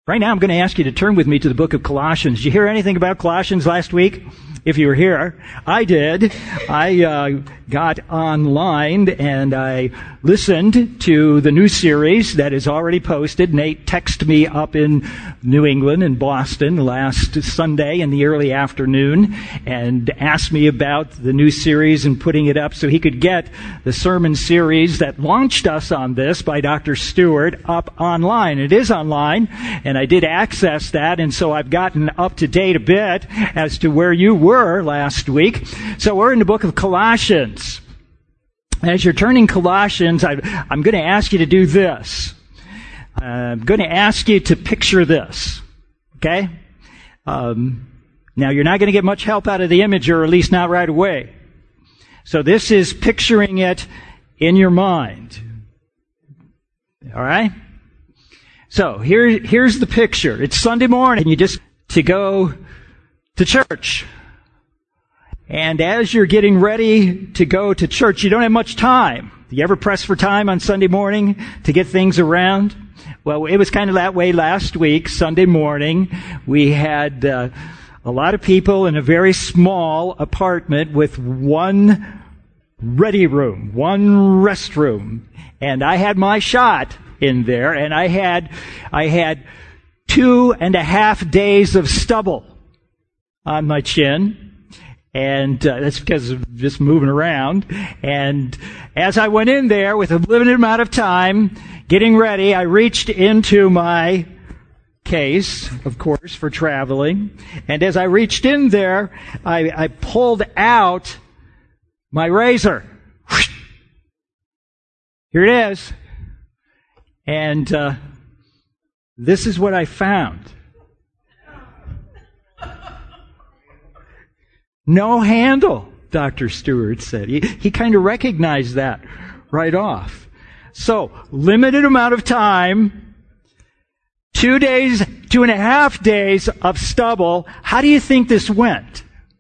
Right now I'm going to ask you to turn with me to the book of Colossians. Did you hear anything about Colossians last week? If you were here, I did. I got online and I listened to the new series that is already posted. Nate texted me up in New England in Boston last Sunday in the early afternoon and asked me about the new series and putting it up so he could get the sermon series that launched us on this by Dr. Stewart up online. It is online, and I did access that, and so I've gotten up to date a bit as to where you were last week. So we're in the book of Colossians. As you're turning Colossians, I'm going to ask you to do this. I'm going to ask you to picture this. Okay? Now, you're not going to get much help out of the image, or at least not right away. So this is picturing it in your mind. All right? So here's the picture. It's Sunday morning. You just to go to church. And as you're getting ready to go to church, you don't have much time. Do you ever press for time on Sunday morning to get things around? Well, it was kind of that way last week, Sunday morning. We had a lot of people in a very small apartment with one ready room, one restroom. And I had my shot in there, and I had 2.5 days of stubble on my chin. And that's because of just moving around. And as I went in there with a limited amount of time, getting ready, I reached into my case, of course, for traveling. And as I reached in there, I pulled out my razor. Here it is. And this is what I found. No handle, Dr. Stewart said. He kind of recognized that right off. So, limited amount of time, 2.5 days of stubble. How do you think this went?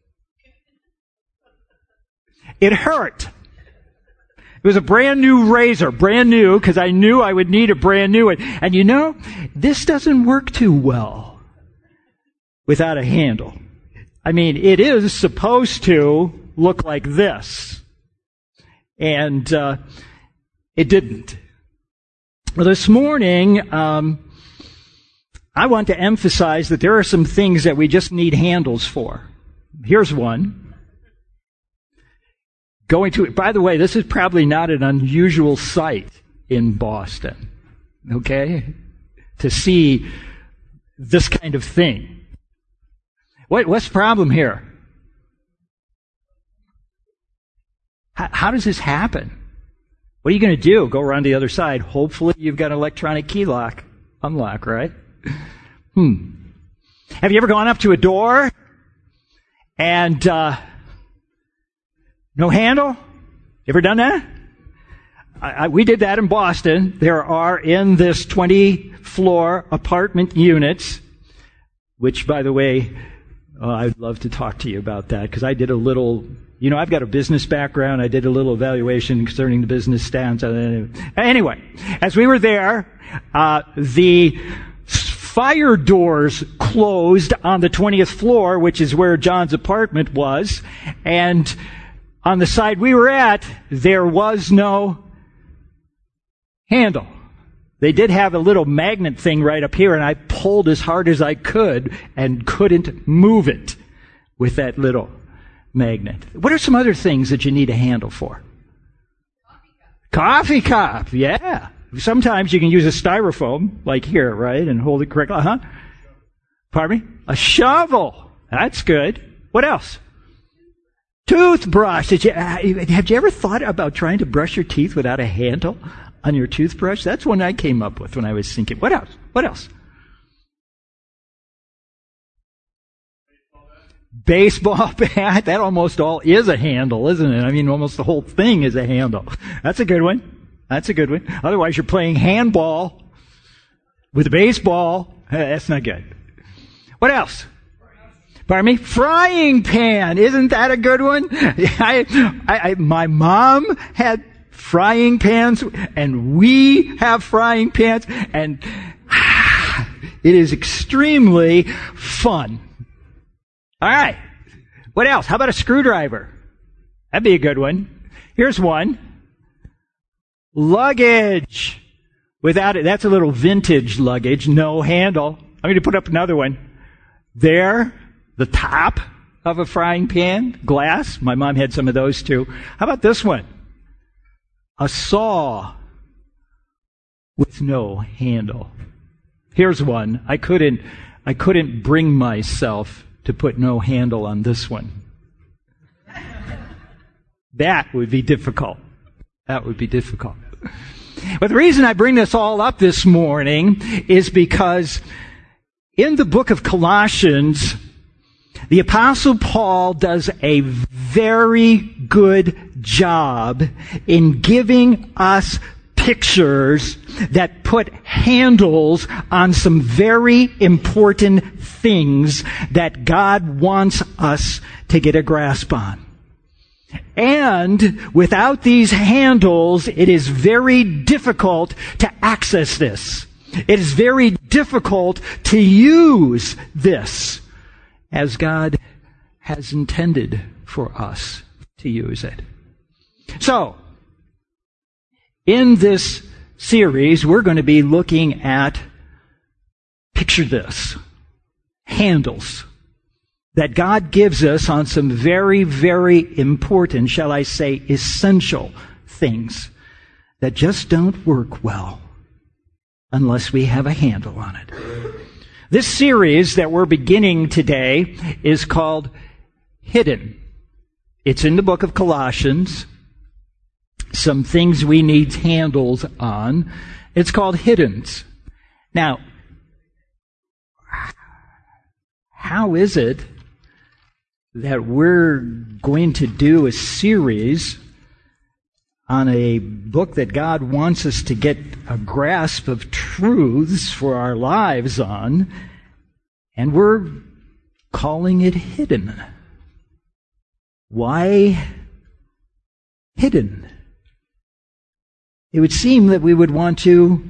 It hurt. It was a brand new razor, brand new, because I knew I would need a brand new one. And you know, this doesn't work too well without a handle. I mean, it is supposed to look like this. And it didn't. Well, this morning, I want to emphasize that there are some things that we just need handles for. Here's one. By the way, this is probably not an unusual sight in Boston, okay? To see this kind of thing. What's the problem here? How does this happen? What are you going to do? Go around the other side. Hopefully you've got an electronic key unlock, right? Have you ever gone up to a door and no handle? You ever done that? We did that in Boston. There are in this 20-floor apartment units, which, by the way, I'd love to talk to you about that, because I did a little, I've got a business background. I did a little evaluation concerning the business stance. Anyway, as we were there, the fire doors closed on the 20th floor, which is where John's apartment was, and on the side we were at, there was no handle. They did have a little magnet thing right up here, and I pulled as hard as I could and couldn't move it with that little magnet. What are some other things that you need a handle for? Coffee cup, yeah. Sometimes you can use a styrofoam, like here, right, and hold it correctly. Pardon me? A shovel. That's good. What else? Toothbrush. Have you ever thought about trying to brush your teeth without a handle on your toothbrush? That's one I came up with when I was thinking. What else? What else? Baseball bat. That almost all is a handle, isn't it? I mean, almost the whole thing is a handle. That's a good one. That's a good one. Otherwise, you're playing handball with a baseball. That's not good. What else? Pardon me? Frying pan. Isn't that a good one? My mom had frying pans, and we have frying pans, and It is extremely fun. All right. What else? How about a screwdriver? That'd be a good one. Here's one. Luggage. Without it, that's a little vintage luggage, no handle. I'm going to put up another one. There, the top of a frying pan, glass. My mom had some of those too. How about this one? A saw with no handle. Here's one. I couldn't bring myself to put no handle on this one. That would be difficult. That would be difficult. But the reason I bring this all up this morning is because in the book of Colossians, the Apostle Paul does a very good job in giving us pictures that put handles on some very important things that God wants us to get a grasp on. And without these handles, it is very difficult to access this. It is very difficult to use this as God has intended for us to use it. So, in this series, we're going to be looking at, picture this, handles that God gives us on some very, very important, shall I say, essential things that just don't work well unless we have a handle on it. This series that we're beginning today is called Hidden. It's in the book of Colossians. Some things we need handles on. It's called Hiddens. Now, how is it that we're going to do a series on a book that God wants us to get a grasp of truths for our lives on, and we're calling it Hidden? Why hidden? It would seem that we would want to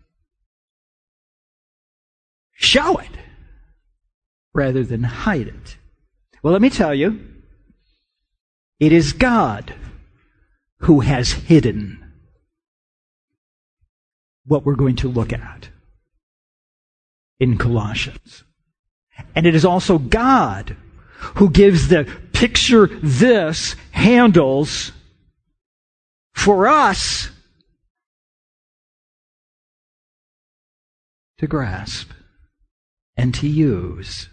show it rather than hide it. Well, let me tell you, it is God who has hidden what we're going to look at in Colossians. And it is also God who gives the picture this handles for us to grasp and to use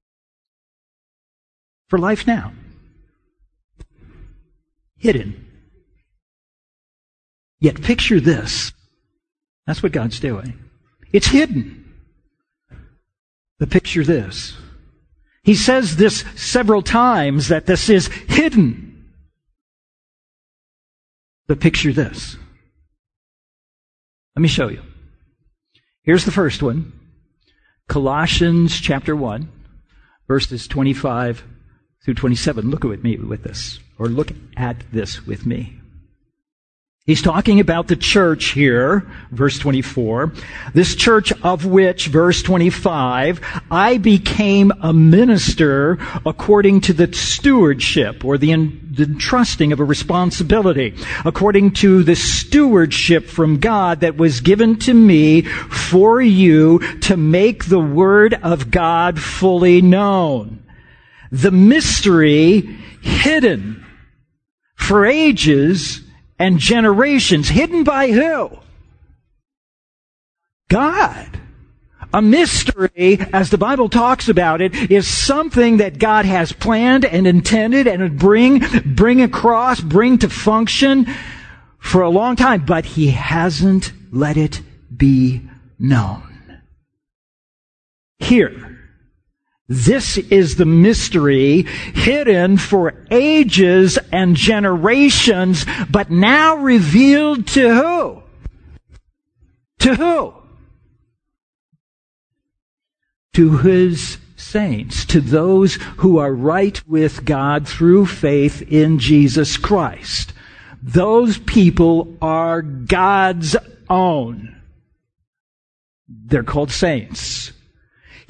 for life now. Hidden. Yet picture this. That's what God's doing. It's hidden. But picture this. He says this several times, that this is hidden. But picture this. Let me show you. Here's the first one. Colossians chapter 1, verses 25 through 27. Look at me with this, or look at this with me. He's talking about the church here, verse 24. This church of which, verse 25, I became a minister according to the stewardship, or the entrusting of a responsibility, according to the stewardship from God that was given to me for you to make the word of God fully known. The mystery hidden for ages and generations. Hidden by who? God. A mystery, as the Bible talks about it, is something that God has planned and intended and would bring to function for a long time, but He hasn't let it be known. Here, this is the mystery hidden for ages and generations, but now revealed to who? To who? To His saints, to those who are right with God through faith in Jesus Christ. Those people are God's own. They're called saints.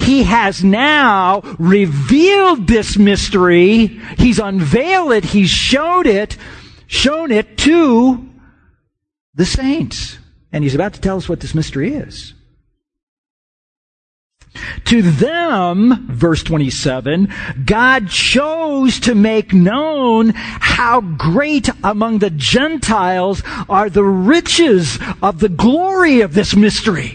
He has now revealed this mystery. He's unveiled it. He's shown it to the saints. And he's about to tell us what this mystery is. To them, verse 27, God chose to make known how great among the Gentiles are the riches of the glory of this mystery.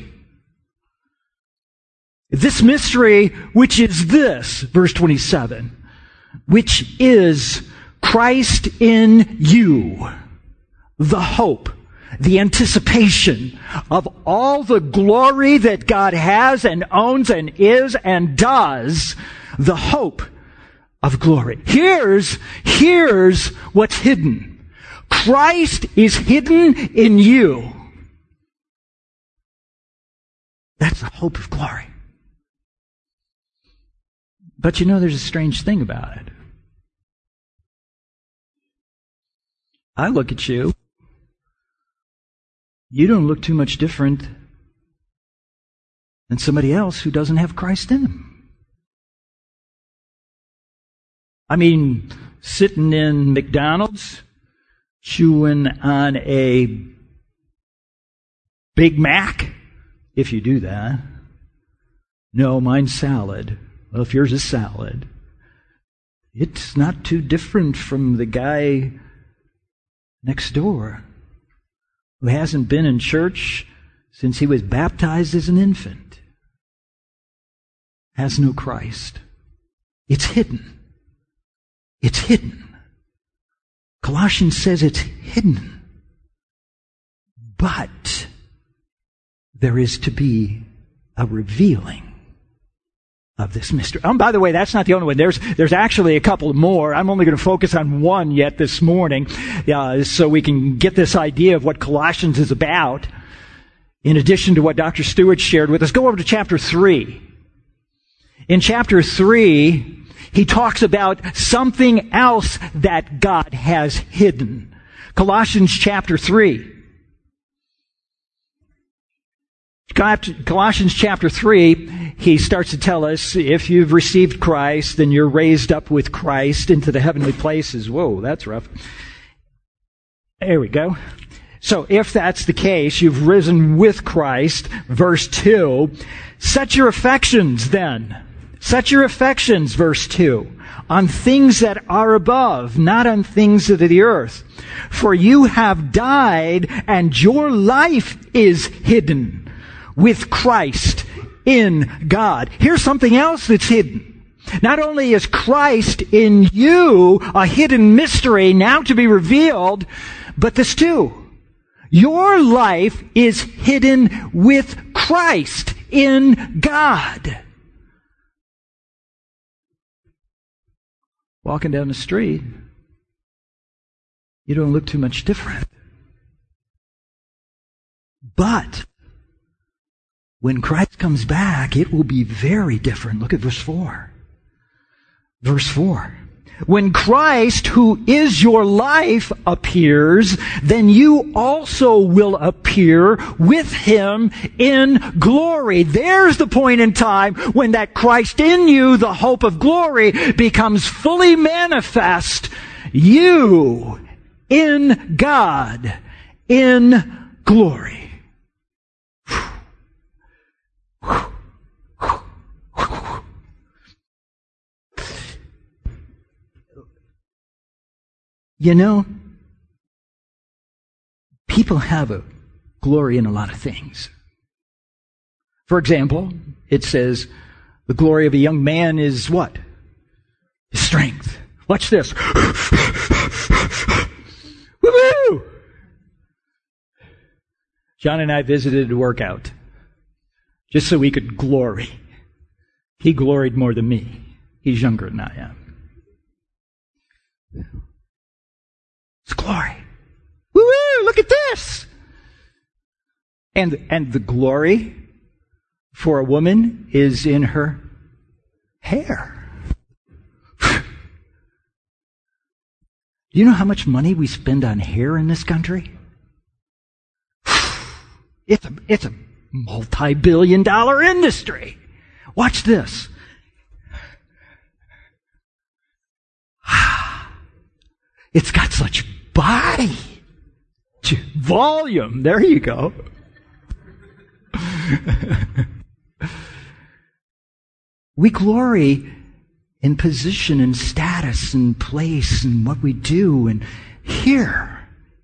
This mystery, which is this, verse 27, which is Christ in you, the hope, the anticipation of all the glory that God has and owns and is and does, the hope of glory. Here's what's hidden. Christ is hidden in you. That's the hope of glory. But you know, there's a strange thing about it. I look at you. You don't look too much different than somebody else who doesn't have Christ in them. I mean, sitting in McDonald's, chewing on a Big Mac, if you do that. No, mine's salad. Well, if yours is salad, it's not too different from the guy next door who hasn't been in church since he was baptized as an infant, has no Christ. It's hidden. It's hidden. Colossians says it's hidden. But there is to be a revealing of this mystery. By the way, that's not the only one. There's actually a couple more. I'm only going to focus on one yet this morning, so we can get this idea of what Colossians is about. In addition to what Dr. Stewart shared with us, go over to chapter 3. In chapter 3, he talks about something else that God has hidden. Colossians chapter 3. Colossians chapter 3, he starts to tell us, if you've received Christ, then you're raised up with Christ into the heavenly places. Whoa, that's rough. There we go. So if that's the case, you've risen with Christ. Verse 2, set your affections, verse 2, on things that are above, not on things of the earth. For you have died, and your life is hidden with Christ in God. Here's something else that's hidden. Not only is Christ in you a hidden mystery now to be revealed, but this too. Your life is hidden with Christ in God. Walking down the street, you don't look too much different. But when Christ comes back, it will be very different. Look at verse 4. Verse 4. When Christ, who is your life, appears, then you also will appear with Him in glory. There's the point in time when that Christ in you, the hope of glory, becomes fully manifest. You in God, in glory. You know, people have a glory in a lot of things. For example, it says the glory of a young man is what? His strength. Watch this. Woo-hoo! John and I visited a workout just so we could glory. He gloried more than me. He's younger than I am. It's glory. Woo-hoo! Look at this! And the glory for a woman is in her hair. Do you know how much money we spend on hair in this country? It's a multi-billion-dollar industry. Watch this. It's got such body. Volume. There you go. We glory in position and status and place and what we do. And here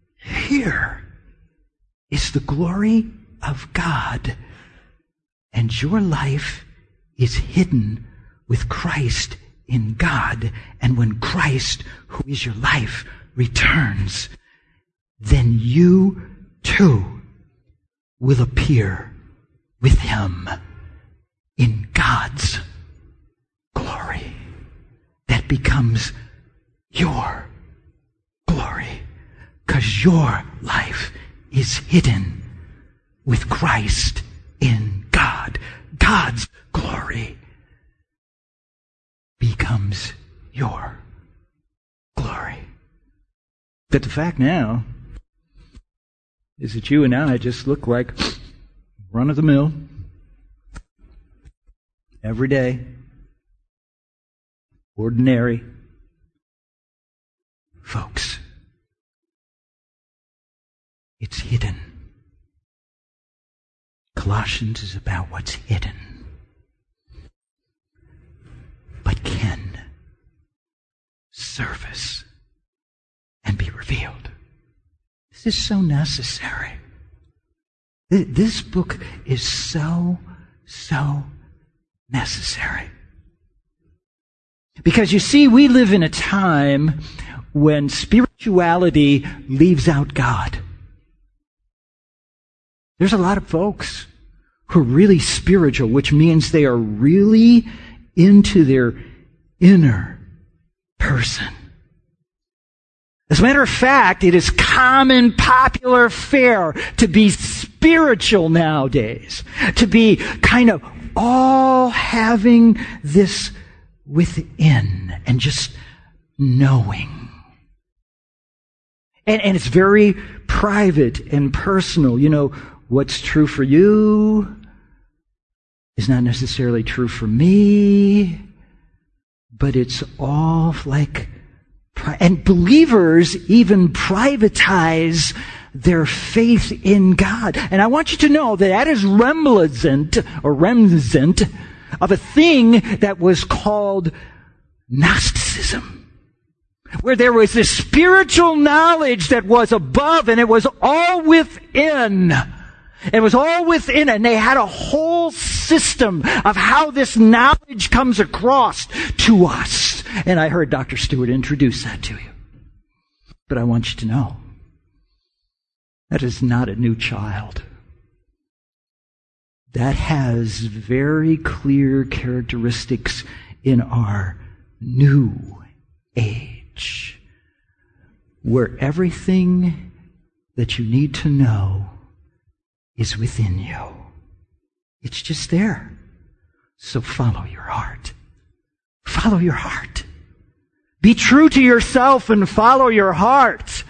is the glory of God. And your life is hidden with Christ in God. And when Christ, who is your life, returns, then you too will appear with Him in God's glory. That becomes your glory, because your life is hidden with Christ in God. God's glory becomes your glory. But the fact now is that you and I just look like run-of-the-mill, everyday, ordinary folks. It's hidden. Colossians is about what's hidden, but can surface and be revealed. This is so necessary. This book is so necessary. Because you see, we live in a time when spirituality leaves out God. There's a lot of folks who are really spiritual, which means they are really into their inner person. As a matter of fact, it is common popular fare to be spiritual nowadays, to be kind of all having this within and just knowing. And it's very private and personal. You know, what's true for you is not necessarily true for me, but it's all like... And believers even privatize their faith in God. And I want you to know that that is reminiscent of a thing that was called Gnosticism, where there was this spiritual knowledge that was above, and it was all within. It was all within, and they had a whole system of how this knowledge comes across to us. And I heard Dr. Stewart introduce that to you. But I want you to know, that is not a new child. That has very clear characteristics in our new age, where everything that you need to know is within you. It's just there. So follow your heart. Follow your heart. Be true to yourself and follow your heart.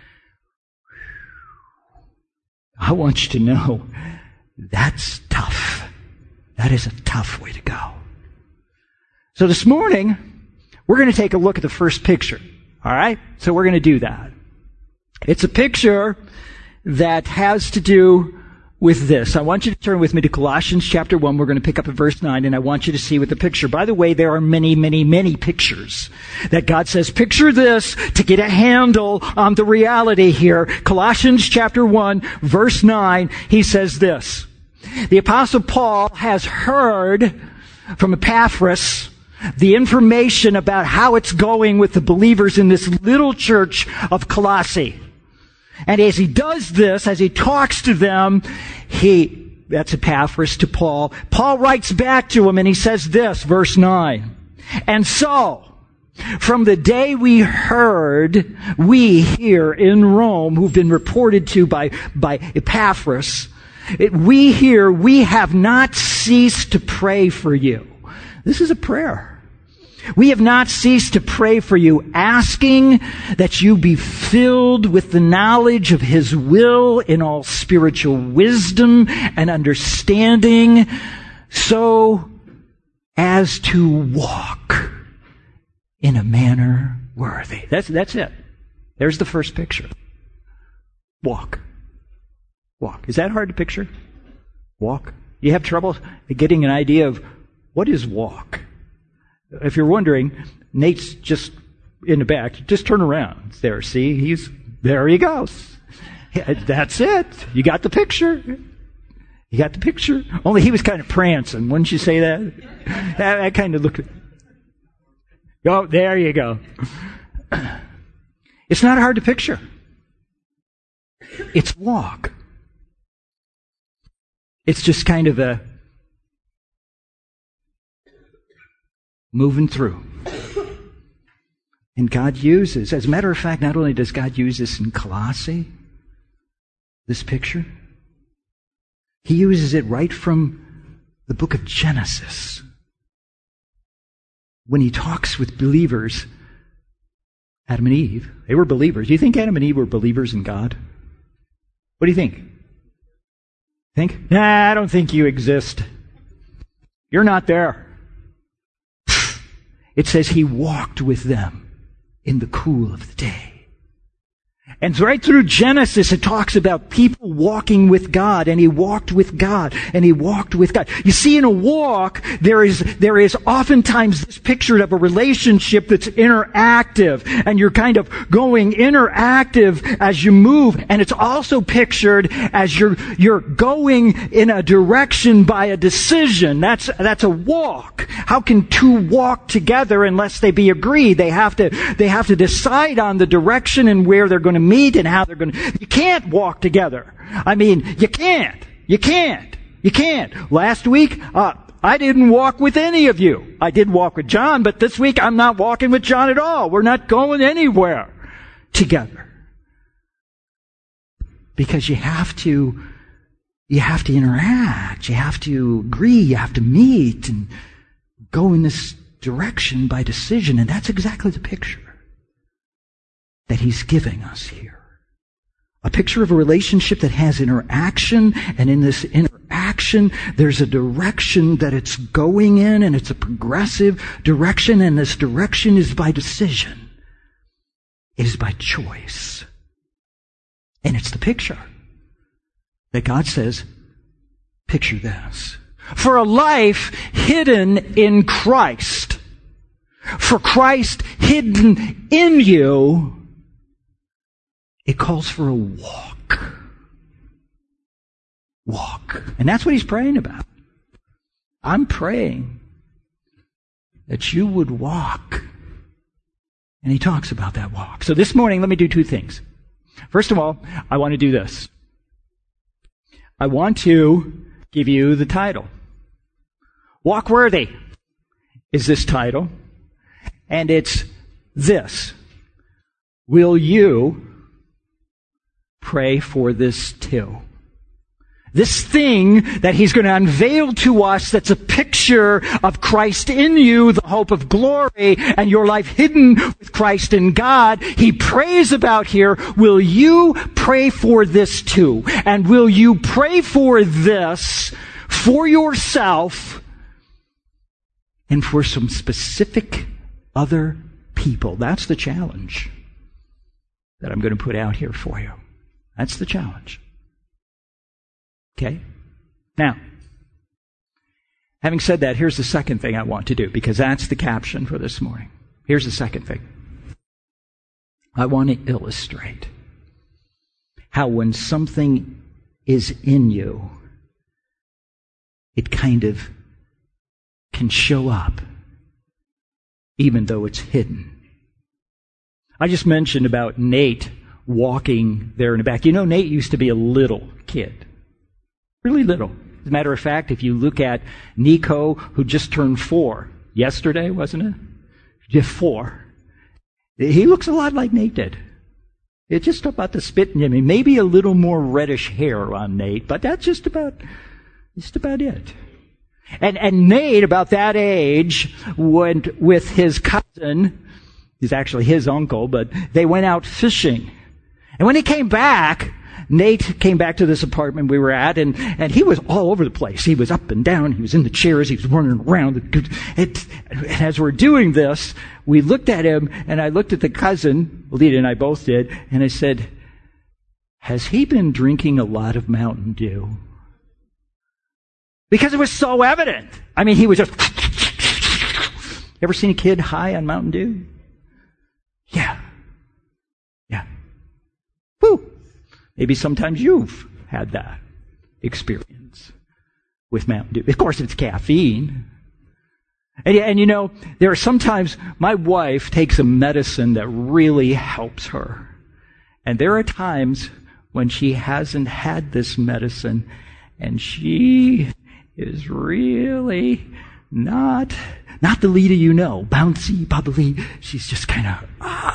I want you to know that's tough. That is a tough way to go. So this morning, we're going to take a look at the first picture. All right? So we're going to do that. It's a picture that has to do with this. I want you to turn with me to Colossians chapter 1. We're going to pick up at verse 9, and I want you to see what the picture. By the way, there are many pictures that God says, picture this to get a handle on the reality here. Colossians chapter 1, verse 9, he says this. The Apostle Paul has heard from Epaphras the information about how it's going with the believers in this little church of Colossae. And as he does this, as he talks to them, that's Epaphras to Paul. Paul writes back to him and he says this, verse 9. And so, from the day we heard, we here in Rome, who've been reported to by Epaphras, we have not ceased to pray for you. This is a prayer. We have not ceased to pray for you, asking that you be filled with the knowledge of His will in all spiritual wisdom and understanding, so as to walk in a manner worthy. That's it. There's the first picture. Walk. Walk. Is that hard to picture? Walk. You have trouble getting an idea of what is walk? If you're wondering, Nate's just in the back. Just turn around. There, see? There he goes. That's it. You got the picture. You got the picture. Only he was kind of prancing. Wouldn't you say that? That kind of looked. Oh, there you go. It's not hard to picture. It's walk. It's just kind of a moving through. And God uses, as a matter of fact, not only does God use this in Colossae, this picture, He uses it right from the book of Genesis. When He talks with believers, Adam and Eve, they were believers. Do you think Adam and Eve were believers in God? What do you think? Think? Nah, I don't think you exist. You're not there. It says He walked with them in the cool of the day. And right through Genesis, it talks about people walking with God, and He walked with God, and He walked with God. You see, in a walk, there is oftentimes this picture of a relationship that's interactive, and you're kind of going interactive as you move, and it's also pictured as you're going in a direction by a decision. That's a walk. How can two walk together unless they be agreed? They have to decide on the direction and where they're going to meet and how they're going to. You can't walk together. I mean, you can't. Last week, I didn't walk with any of you. I did walk with John, but this week I'm not walking with John at all. We're not going anywhere together. Because you have to interact. You have to agree. You have to meet and go in this direction by decision. And that's exactly the picture that He's giving us here. A picture of a relationship that has interaction, and in this interaction, there's a direction that it's going in, and it's a progressive direction, and this direction is by decision. It is by choice. And it's the picture that God says, picture this. For a life hidden in Christ, for Christ hidden in you, it calls for a walk. Walk. And that's what He's praying about. I'm praying that you would walk. And He talks about that walk. So this morning, let me do two things. First of all, I want to do this. I want to give you the title. Walk Worthy is this title. And it's this. Will you pray for this too? This thing that He's going to unveil to us that's a picture of Christ in you, the hope of glory, and your life hidden with Christ in God, He prays about here. Will you pray for this too? And will you pray for this for yourself and for some specific other people? That's the challenge that I'm going to put out here for you. That's the challenge. Okay? Now, having said that, here's the second thing I want to do, because that's the caption for this morning. Here's the second thing. I want to illustrate how when something is in you, it kind of can show up, even though it's hidden. I just mentioned about Nate walking there in the back. You know, Nate used to be a little kid. Really little. As a matter of fact, if you look at Nico, who just turned 4 yesterday, wasn't it? Just 4. He looks a lot like Nate did. It's just about the spit in him. Maybe a little more reddish hair on Nate, but that's just about it. And Nate, about that age, went with his cousin. He's actually his uncle, but they went out fishing. And when he came back, Nate came back to this apartment we were at, and he was all over the place. He was up and down. He was in the chairs. He was running around. And as we're doing this, we looked at him, and I looked at the cousin, Lita and I both did, and I said, has he been drinking a lot of Mountain Dew? Because it was so evident. I mean, he was just... Ever seen a kid high on Mountain Dew? Yeah. Woo! Maybe sometimes you've had that experience with Mountain Dew. Of course, it's caffeine. And you know, there are sometimes my wife takes a medicine that really helps her. And there are times when she hasn't had this medicine and she is really not the leader you know, bouncy, bubbly. She's just kind of,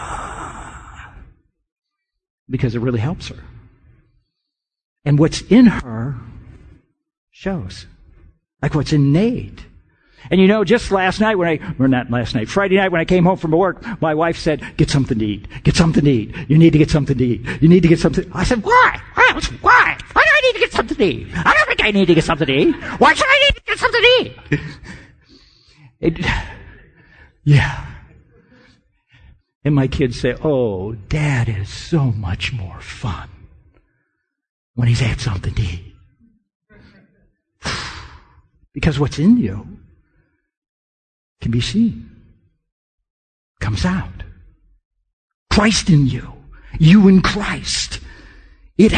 because it really helps her. And what's in her shows. Like what's in Nate. And you know, just Friday night when I came home from work, my wife said, get something to eat. Get something to eat. You need to get something to eat. You need to get something. I said, why? Why do I need to get something to eat? I don't think I need to get something to eat. Why should I need to get something to eat? Yeah. And my kids say, oh, Dad is so much more fun when he's had something to eat. Because what's in you can be seen. Comes out. Christ in you. You in Christ. It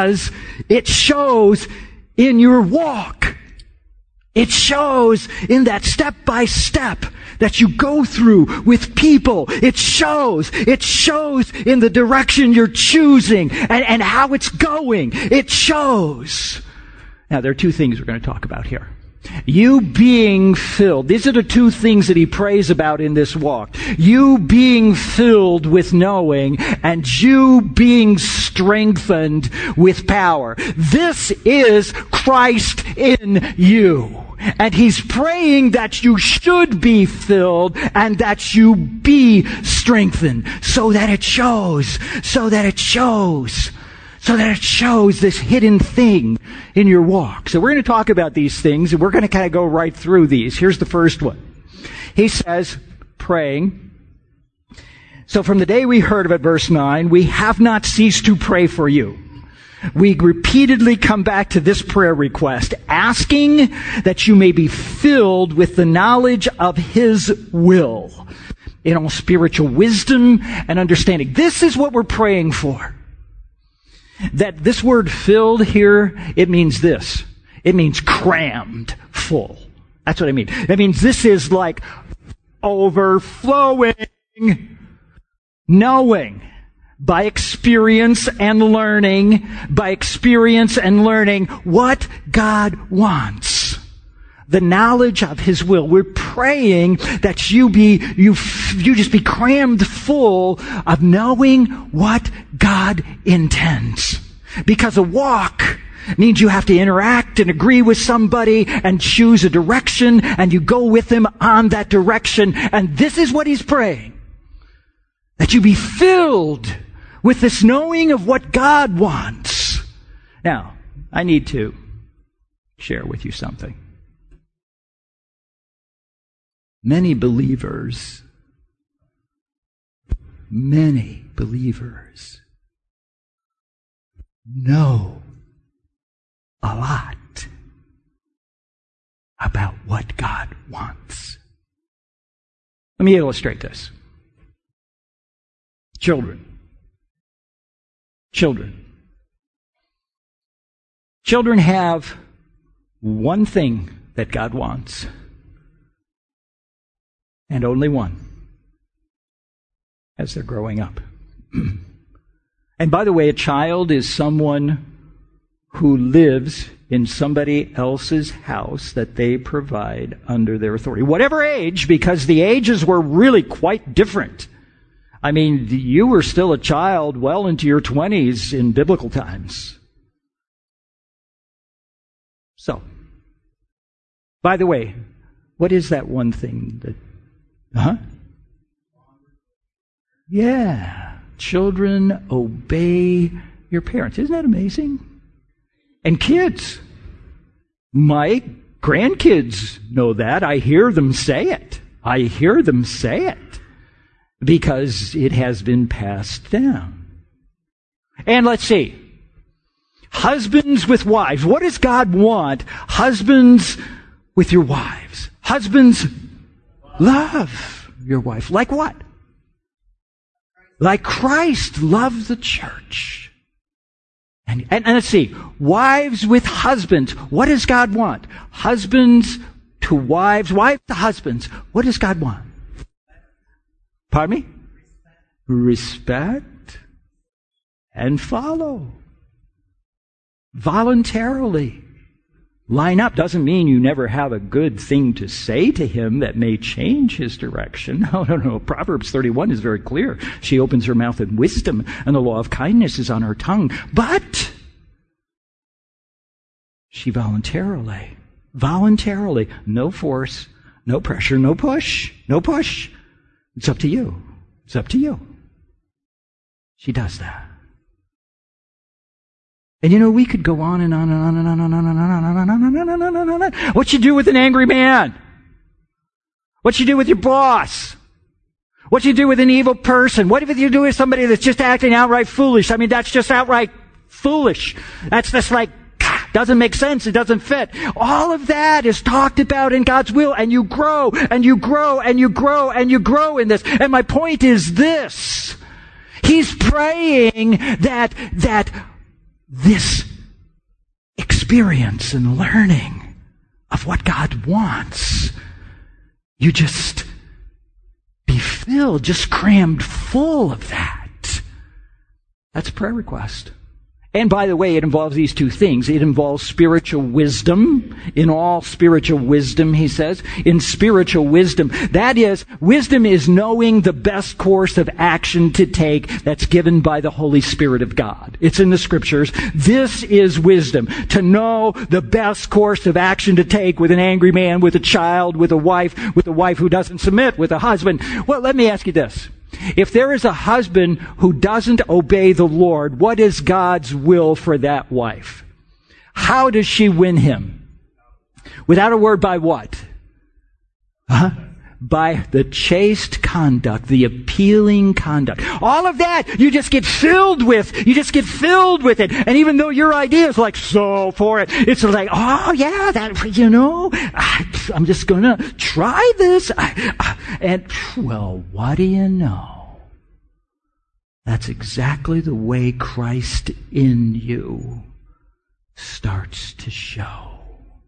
shows in your walk. It shows in that step by step that you go through with people. It shows in the direction you're choosing and how it's going. It shows. Now, there are two things we're going to talk about here. You being filled. These are the two things that he prays about in this walk. You being filled with knowing and you being strengthened with power. This is Christ in you. And he's praying that you should be filled and that you be strengthened so that it shows this hidden thing in your walk. So we're going to talk about these things, and we're going to kind of go right through these. Here's the first one. He says, praying. So from the day we heard of it, verse 9, we have not ceased to pray for you. We repeatedly come back to this prayer request, asking that you may be filled with the knowledge of His will in all spiritual wisdom and understanding. This is what we're praying for. That this word filled here, it means this. It means crammed full. That's what I mean. It means this is like overflowing, knowing by experience and learning what God wants. The knowledge of His will. We're praying that you just be crammed full of knowing what God intends. Because a walk means you have to interact and agree with somebody and choose a direction, and you go with them on that direction. And this is what he's praying. That you be filled with this knowing of what God wants. Now, I need to share with you something. Many believers know a lot about what God wants. Let me illustrate this. Children. Children have one thing that God wants. And only one. As they're growing up. And by the way, a child is someone who lives in somebody else's house that they provide under their authority. Whatever age, because the ages were really quite different. I mean, you were still a child well into your 20s in biblical times. So, by the way, what is that one thing that... Yeah. Children obey your parents. Isn't that amazing? And kids, my grandkids know that. I hear them say it. I hear them say it because it has been passed down. And let's see. Husbands with wives. What does God want? Husbands with your wives. Husbands, love your wife. Like what? Like Christ loved the church. And let's see. Wives with husbands. What does God want? Husbands to wives. Wives to husbands. What does God want? Pardon me? Respect and follow. Voluntarily. Line up doesn't mean you never have a good thing to say to him that may change his direction. No. Proverbs 31 is very clear. She opens her mouth in wisdom, and the law of kindness is on her tongue. But she voluntarily, no force, no pressure, no push. It's up to you. It's up to you. She does that. And we could go on and on and on and on and on and on and on and on and on and on and on. What you do with an angry man? What you do with your boss? What you do with an evil person? What if you do with somebody that's just acting outright foolish? I mean, that's just outright foolish. That's just like, doesn't make sense. It doesn't fit. All of that is talked about in God's will, and you grow, and you grow, and you grow, and you grow in this. And my point is this. He's praying that this experience and learning of what God wants, you just be filled, just crammed full of that. That's a prayer request. And by the way, it involves these two things. It involves spiritual wisdom. In all spiritual wisdom, he says. In spiritual wisdom. That is, wisdom is knowing the best course of action to take that's given by the Holy Spirit of God. It's in the Scriptures. This is wisdom. To know the best course of action to take with an angry man, with a child, with a wife who doesn't submit, with a husband. Well, let me ask you this. If there is a husband who doesn't obey the Lord, what is God's will for that wife? How does she win him? Without a word, by what? By the chaste conduct, the appealing conduct. All of that, you just get filled with. You just get filled with it. And even though your idea is like, so for it, it's like, oh yeah, I'm just gonna try this. And, well, what do you know? That's exactly the way Christ in you starts to show.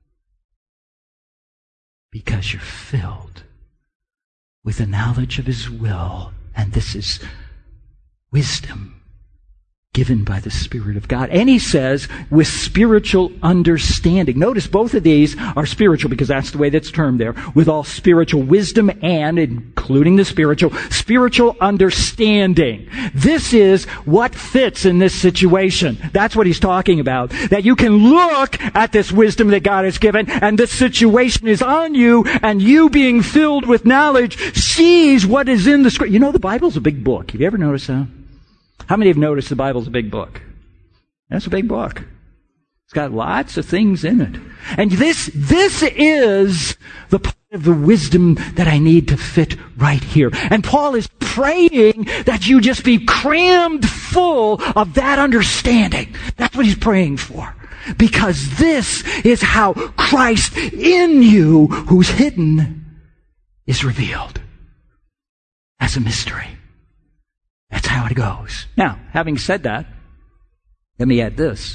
Because you're filled with the knowledge of His will, and this is wisdom given by the Spirit of God. And he says, with spiritual understanding. Notice both of these are spiritual, because that's the way that's termed there. With all spiritual wisdom and, including the spiritual understanding. This is what fits in this situation. That's what he's talking about. That you can look at this wisdom that God has given, and this situation is on you, and you being filled with knowledge sees what is in the Scripture. The Bible's a big book. Have you ever noticed that? How many have noticed the Bible's a big book? That's a big book. It's got lots of things in it. And this is the part of the wisdom that I need to fit right here. And Paul is praying that you just be crammed full of that understanding. That's what he's praying for. Because this is how Christ in you, who's hidden, is revealed as a mystery. That's how it goes. Now, having said that, let me add this.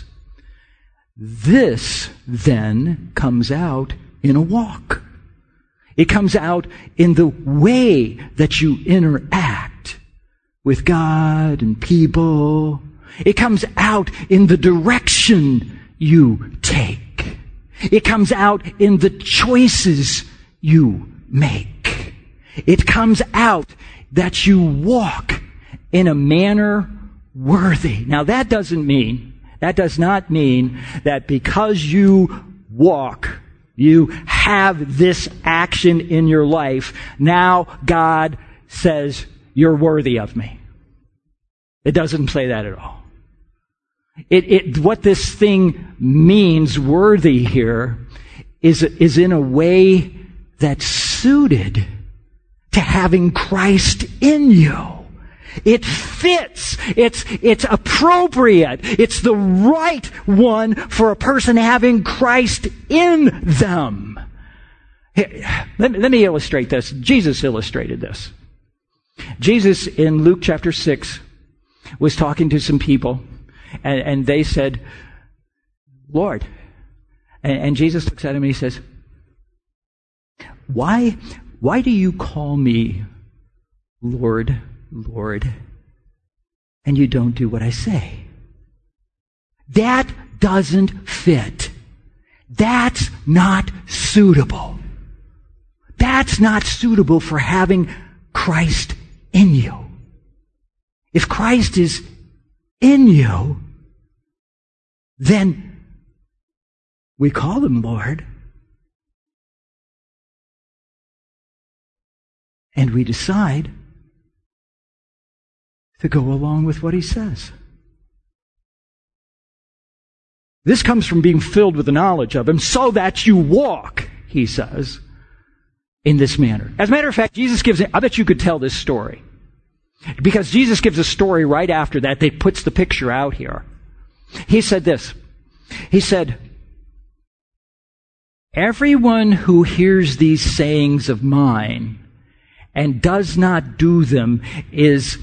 This then comes out in a walk. It comes out in the way that you interact with God and people. It comes out in the direction you take. It comes out in the choices you make. It comes out that you walk in a manner worthy. Now that does not mean that because you walk, you have this action in your life, now God says, you're worthy of me. It doesn't say that at all. What this thing means, worthy here, is in a way that's suited to having Christ in you. It fits. It's appropriate. It's the right one for a person having Christ in them. Let me illustrate this. Jesus illustrated this. Jesus in Luke chapter 6 was talking to some people, and they said, Lord. And Jesus looks at him and he says, Why do you call me Lord, Lord, and you don't do what I say? That doesn't fit. That's not suitable. That's not suitable for having Christ in you. If Christ is in you, then we call him Lord. And we decide to go along with what he says. This comes from being filled with the knowledge of him so that you walk, he says, in this manner. As a matter of fact, Jesus gives, I bet you could tell this story. Because Jesus gives a story right after that that puts the picture out here. He said this. He said, everyone who hears these sayings of mine and does not do them is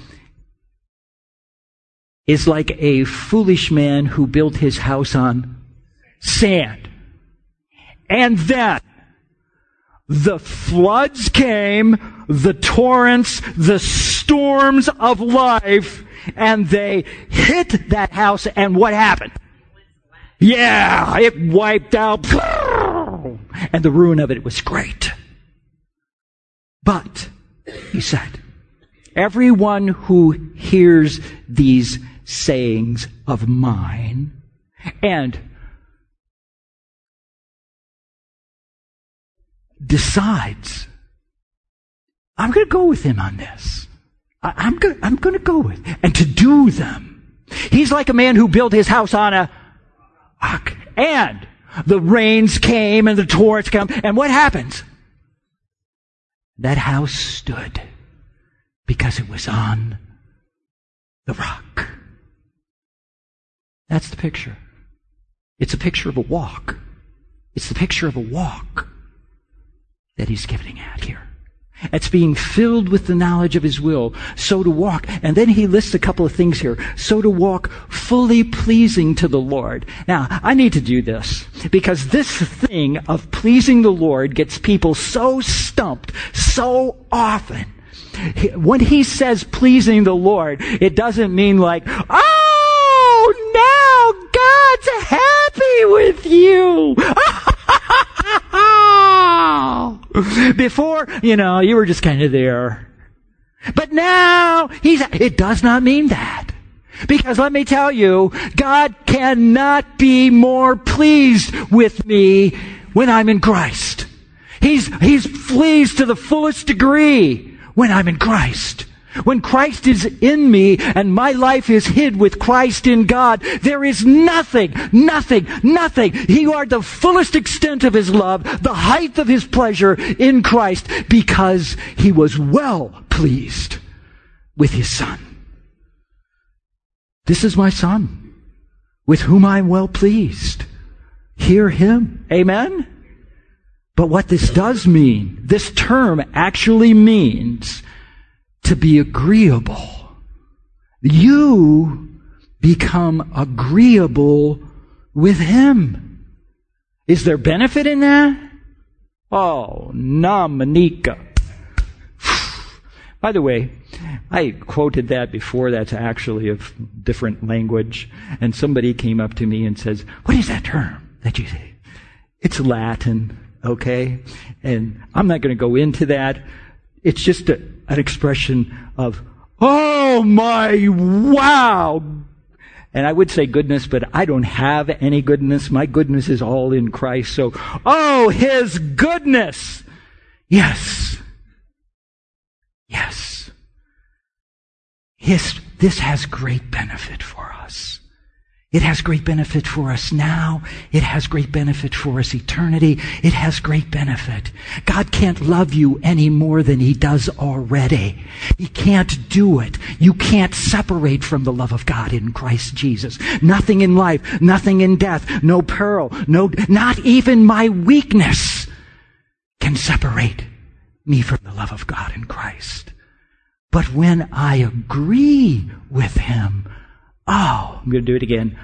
like a foolish man who built his house on sand. And then the floods came, the torrents, the storms of life, and they hit that house, and what happened? Yeah, it wiped out, and the ruin of it was great. But, he said, everyone who hears these sayings of mine and decides, I'm going to go with him on this. I'm going to go with, and to do them. He's like a man who built his house on a rock, and the rains came and the torrents came, and what happens? That house stood because it was on the rock. That's the picture. It's a picture of a walk. It's the picture of a walk that he's giving at here. It's being filled with the knowledge of his will, so to walk. And then he lists a couple of things here. So to walk fully pleasing to the Lord. Now, I need to do this because this thing of pleasing the Lord gets people so stumped so often. When he says pleasing the Lord, it doesn't mean like, oh, now God's happy with you. Before, you were just kind of there. But now, it does not mean that. Because let me tell you, God cannot be more pleased with me when I'm in Christ. He's pleased to the fullest degree when I'm in Christ. When Christ is in me and my life is hid with Christ in God, there is nothing. You are the fullest extent of his love, the height of his pleasure in Christ, because he was well pleased with his Son. This is my Son, with whom I am well pleased. Hear him. Amen? But what this does mean, this term actually means to be agreeable. You become agreeable with him. Is there benefit in that? Oh, Monica. By the way, I quoted that before. That's actually a different language. And somebody came up to me and says, what is that term that you say? It's Latin, okay? And I'm not going to go into that. It's just an expression of, oh my, wow. And I would say goodness, but I don't have any goodness. My goodness is all in Christ. So, oh, his goodness. Yes. This has great benefit for us. It has great benefit for us now. It has great benefit for us eternity. It has great benefit. God can't love you any more than He does already. He can't do it. You can't separate from the love of God in Christ Jesus. Nothing in life, nothing in death, no peril, not even my weakness can separate me from the love of God in Christ. But when I agree with Him, oh, I'm going to do it again.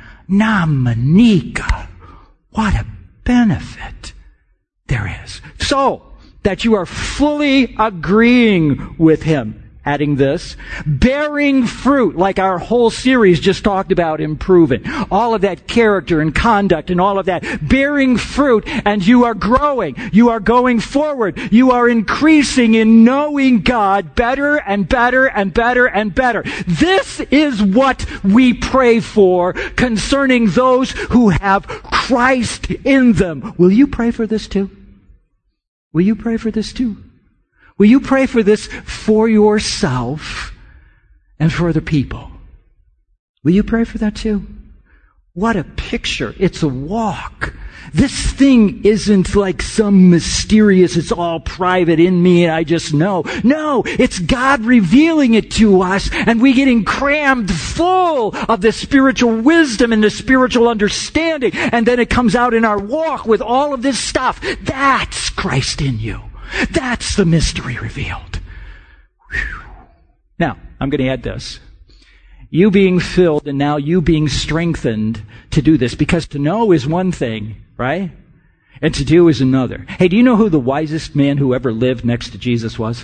Namanika. What a benefit there is. So that you are fully agreeing with Him. Adding this, bearing fruit, like our whole series just talked about improving. All of that character and conduct and all of that. Bearing fruit, and you are growing. You are going forward. You are increasing in knowing God better and better and better and better. This is what we pray for concerning those who have Christ in them. Will you pray for this too? Will you pray for this too? Will you pray for this for yourself and for other people? Will you pray for that too? What a picture. It's a walk. This thing isn't like some mysterious, it's all private in me and I just know. No, it's God revealing it to us and we getting crammed full of the spiritual wisdom and the spiritual understanding. And then it comes out in our walk with all of this stuff. That's Christ in you. That's the mystery revealed. Whew. Now, I'm going to add this. You being filled and now you being strengthened to do this, because to know is one thing, right? And to do is another. Hey, do you know who the wisest man who ever lived next to Jesus was?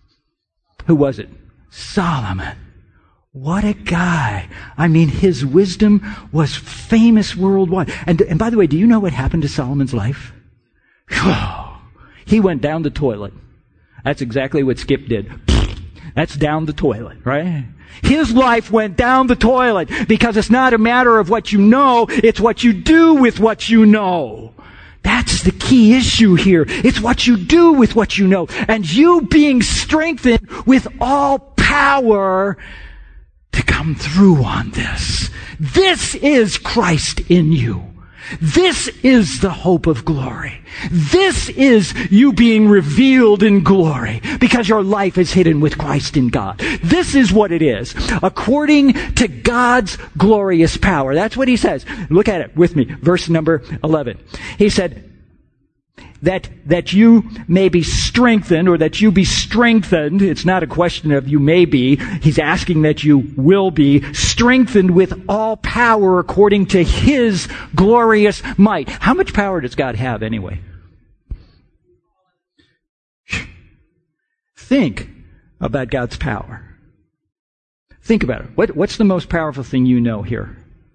Who was it? Solomon. What a guy. I mean, his wisdom was famous worldwide. And by the way, do you know what happened to Solomon's life? He went down the toilet. That's exactly what Skip did. That's down the toilet, right? His life went down the toilet because it's not a matter of what you know, it's what you do with what you know. That's the key issue here. It's what you do with what you know. And you being strengthened with all power to come through on this. This is Christ in you. This is the hope of glory. This is you being revealed in glory because your life is hidden with Christ in God. This is what it is. According to God's glorious power. That's what he says. Look at it with me. Verse number 11. He said, that you may be strengthened, or that you be strengthened. It's not a question of you may be. He's asking that you will be strengthened with all power according to His glorious might. How much power does God have anyway? Think about God's power. Think about it. What's the most powerful thing you know here?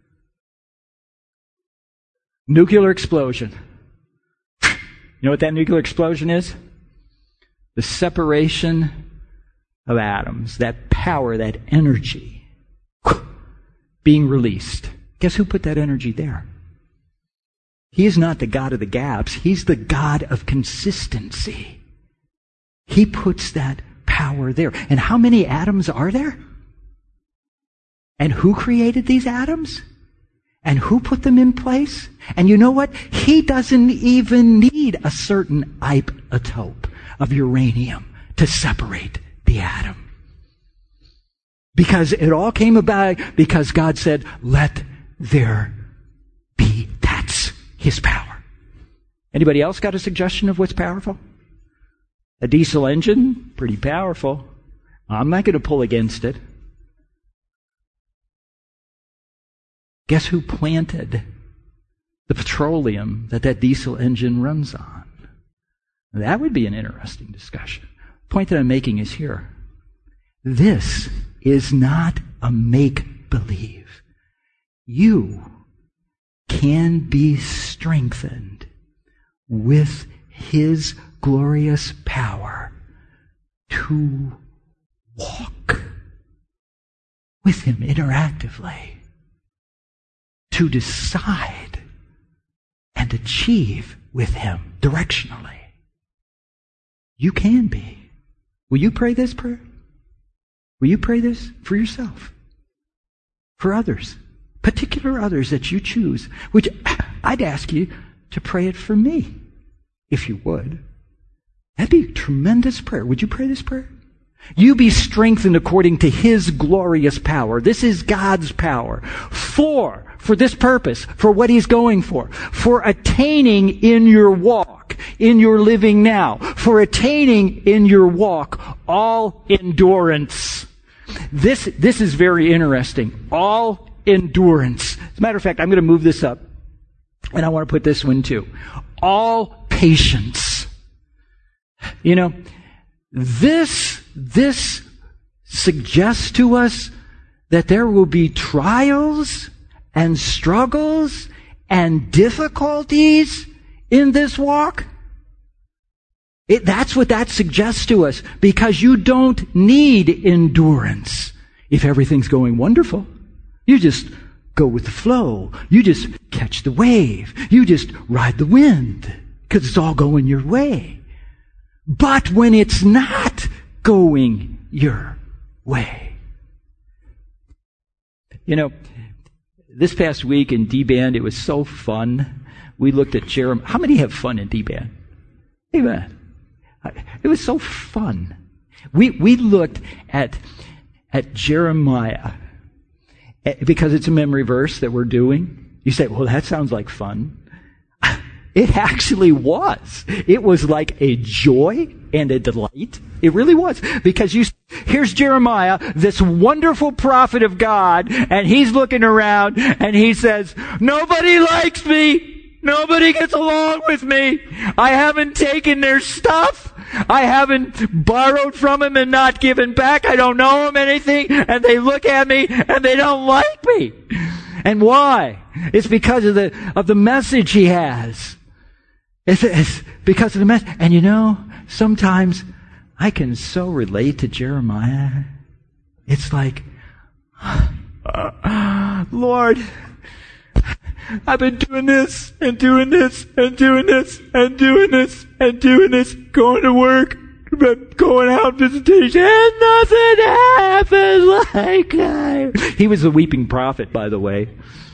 Nuclear explosion. You know what that nuclear explosion is? The separation of atoms, that power, that energy being released. Guess who put that energy there? He is not the God of the gaps. He's the God of consistency. He puts that power there. And how many atoms are there? And who created these atoms? And who put them in place? And you know what? He doesn't even need a certain isotope of uranium to separate the atom. Because it all came about because God said, let there be. That's His power. Anybody else got a suggestion of what's powerful? A diesel engine? Pretty powerful. I'm not going to pull against it. Guess who planted the petroleum that diesel engine runs on? That would be an interesting discussion. The point that I'm making is here. This is not a make-believe. You can be strengthened with His glorious power to walk with Him interactively, to decide and achieve with Him directionally. You can be. Will you pray this prayer? Will you pray this for yourself? For others? Particularly particular others that you choose, which I'd ask you to pray it for me, if you would. That'd be a tremendous prayer. Would you pray this prayer? You be strengthened according to His glorious power. This is God's power. For this purpose, for what He's going for attaining in your walk, in your living now, for attaining in your walk all endurance. This is very interesting. All endurance. As a matter of fact, I'm going to move this up, and I want to put this one too. All patience. You know, this suggests to us that there will be trials and struggles and difficulties in this walk. That's what that suggests to us, because you don't need endurance if everything's going wonderful. You just go with the flow. You just catch the wave. You just ride the wind because it's all going your way. But when it's not going your way. You know, this past week in D-Band, it was so fun. We looked at Jeremiah. How many have fun in D-Band? Amen. It was so fun. We looked at Jeremiah because it's a memory verse that we're doing. You say, well, that sounds like fun. It actually was. It was like a joy and a delight. It really was. Because here's Jeremiah, this wonderful prophet of God, and he's looking around and he says, nobody likes me. Nobody gets along with me. I haven't taken their stuff. I haven't borrowed from them and not given back. I don't know them anything. And they look at me and they don't like me. And why? It's because of the message he has. It's because of the message. And you know, sometimes I can so relate to Jeremiah. It's like, Lord, I've been doing this and doing this and doing this and doing this and doing this, going to work, going out visitation, and nothing happens like that. He was a weeping prophet, by the way.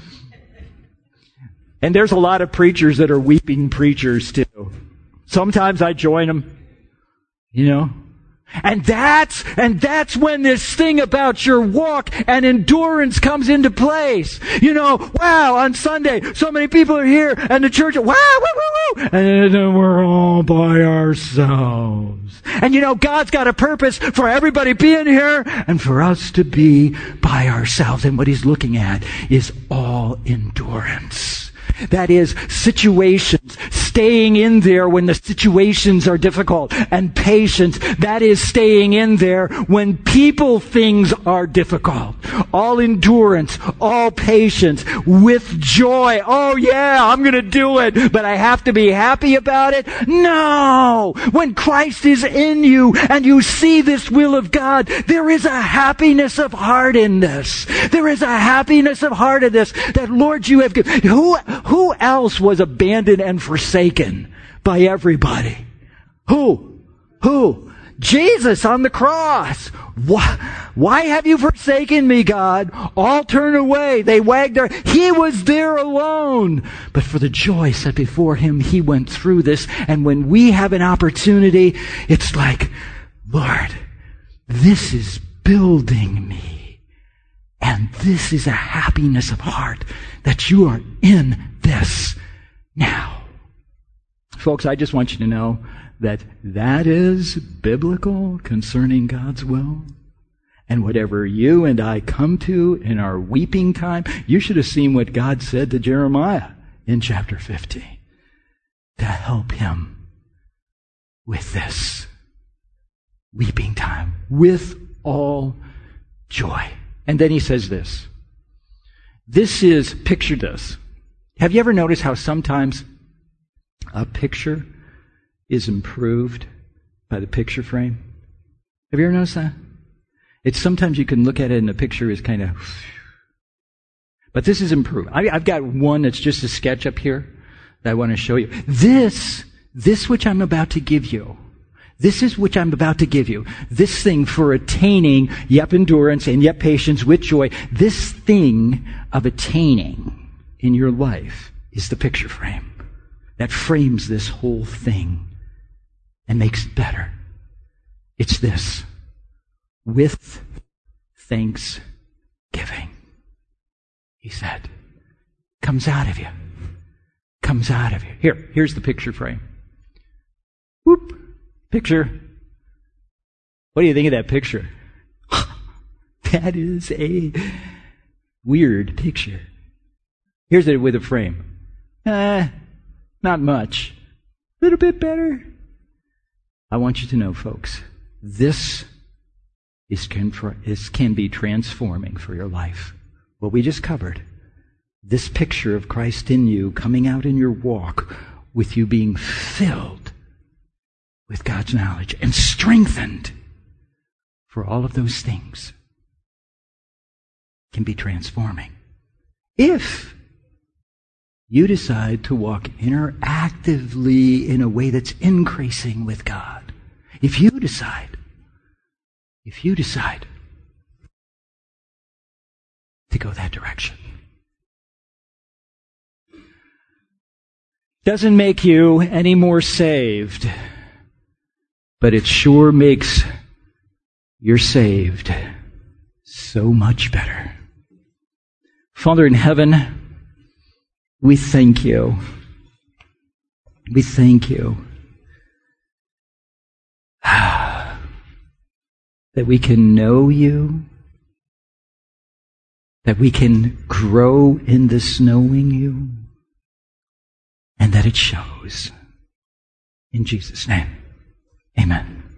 And there's a lot of preachers that are weeping preachers too. Sometimes I join them, you know. And that's when this thing about your walk and endurance comes into place. You know, wow, on Sunday, so many people are here, and the church, wow, woo, woo, woo, and then we're all by ourselves. And you know, God's got a purpose for everybody being here and for us to be by ourselves. And what He's looking at is all endurance. That is, situations, staying in there when the situations are difficult, and patience. That is staying in there when things are difficult. All endurance, all patience, with joy. Oh yeah, I'm going to do it, but I have to be happy about it? No! When Christ is in you and you see this will of God, there is a happiness of heart in this. There is a happiness of heart in this that, Lord, you have given. Who else was abandoned and forsaken by everybody? Who? Jesus on the cross. Why have you forsaken me, God? All turn away. They wagged their... He was there alone. But for the joy set before Him, He went through this. And when we have an opportunity, it's like, Lord, this is building me. And this is a happiness of heart that you are in this now. Folks, I just want you to know that is biblical concerning God's will. And whatever you and I come to in our weeping time, you should have seen what God said to Jeremiah in chapter 15 to help him with this weeping time with all joy. And then he says this. This is, picture this. Have you ever noticed how sometimes a picture is improved by the picture frame? Have you ever noticed that? It's sometimes you can look at it and the picture is kind of... But this is improved. I've got one that's just a sketch up here that I want to show you. This which I'm about to give you, This is which I'm about to give you. This thing for attaining, yep, endurance, and yep, patience with joy. This thing of attaining in your life is the picture frame that frames this whole thing and makes it better. It's this: with thanksgiving. He said, comes out of you. Comes out of you. Here's the picture frame. Whoop. Picture. What do you think of that picture? That is a weird picture. Here's it with a frame. Not much. A little bit better. I want you to know, folks, this can be transforming for your life. What we just covered, this picture of Christ in you coming out in your walk, with you being filled with God's knowledge and strengthened for all of those things, can be transforming. If you decide to walk interactively in a way that's increasing with God, if you decide to go that direction, doesn't make you any more saved, but it sure makes your saved so much better. Father in heaven, we thank you. We thank you that we can know you, that we can grow in this knowing you, and that it shows. In Jesus' name, amen.